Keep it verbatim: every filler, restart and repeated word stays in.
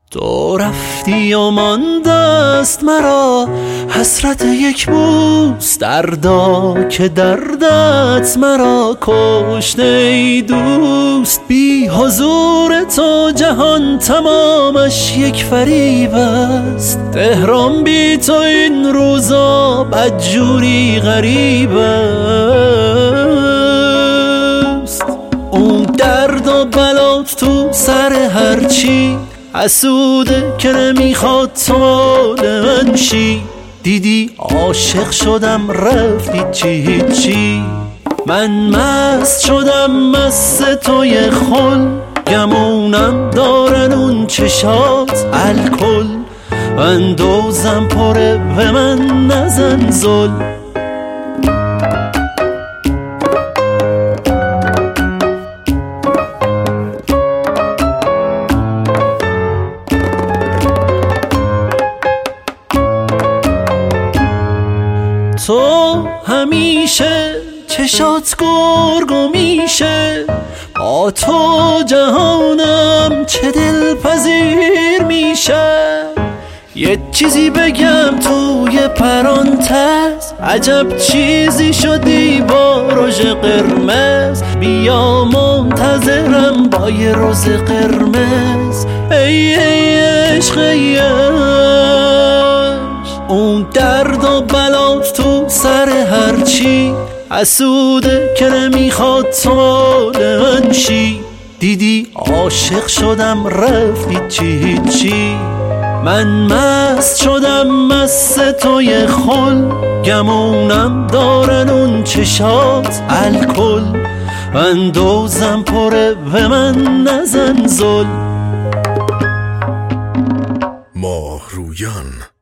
تو رفتی و ماندست مرا حسرت یک بوس، دردا که دردت مرا کشته ای دوست. بی حضور تو جهان تمامش یک فریب است، تهران بی تو این روزا بدجوری غریب است. اون درد و بلات تو سر هرچی حسوده که نمیخواد تو مال من شی. دیدی عاشق شدم رفتی چی هیچی، من مست شدم مست توی خل. گمونم دارن اون چشات الکل، اندوزم پره و من نزن زل. تو همیشه چشات گرگو میشه، با تو جهانم چه دلپذیر میشه. یه چیزی بگم توی پرانتز، عجب چیزی شدی با رژ قرمز. بیا منتظرم با یه روز قرمز، ای ای عشق ای عشق. اون درد و بلات تو سر هرچی حسوده که نمیخواد تو مال من شی. دیدی عاشق شدم رفتی چی هیچی، من مست شدم مست توی خل. گمونم دارن اون چشات الکل، اندوزم پره و من نزن زل. ماهرویان